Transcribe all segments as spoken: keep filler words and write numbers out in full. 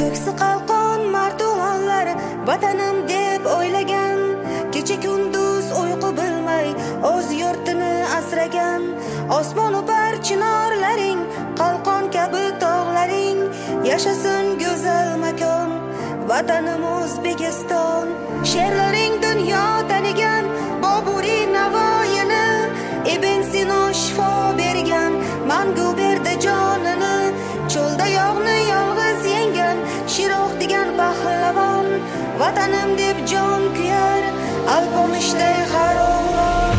Ko'ksi qalqon martumonlar vatanim deb o'ylagan, kecha kunduz uyqu bilmay o'z yurtini asragan. Osmon upar chinorlaring, qalqon kabi tog'laring, yashasin go'zal makon vatanim O'zbekiston. She'rlaring dunyo tanigan Boburiy Navoiyni, Ibn Sino shifo bergan, mangu berdi jonini. Cho'lda yog'ni yolg'iz yengan Shiroq degan pahlavon, vatanim deb jon kuyar alpomishday har o'g'lon.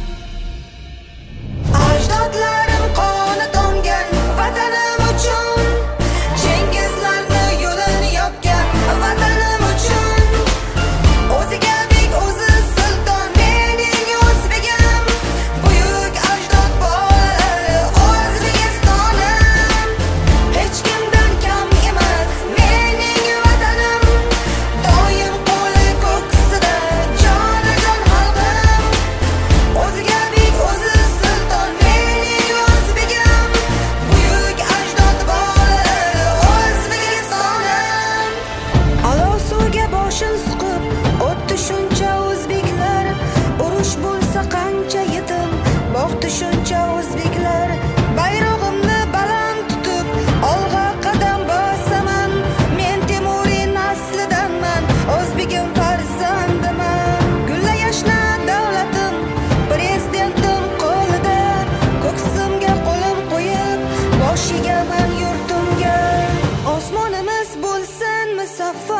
Ajdodlarim qoni tomgan vatanim uchun, Chingizlarni yo'lini yopgan vatanim uchun. O'ziga bek o'zi sulton mening o'zbegim, buyuk ajdod bolalari O'zbekistonim. Hech kimdan kam emas mening vatanim, doim qo'li ko'ksida jonajon xalqim. O'ziga bek o'zi sulton mening o'zbegim, buyuk ajdod bolalari O'zbekistonim. Olov suvga boshin suqib o'tdi shuncha o'zbeklar, urush bo'lsa qancha yetim boqdi shuncha o'zbeklar. Bayrog'imni baland tutib olg'a qadam bosaman, men Temuriy naslidanman, o'zbegim farzandiman. Gulla yashna davlatim, prezidentim qo'lida, ko'ksimga qo'lim qo'yib boshigaman yurtimga. Osmonimiz bo'lsin musaffo,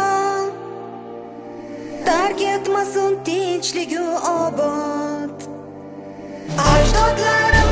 tark etmasin tinchligu obod. Ajdodlarim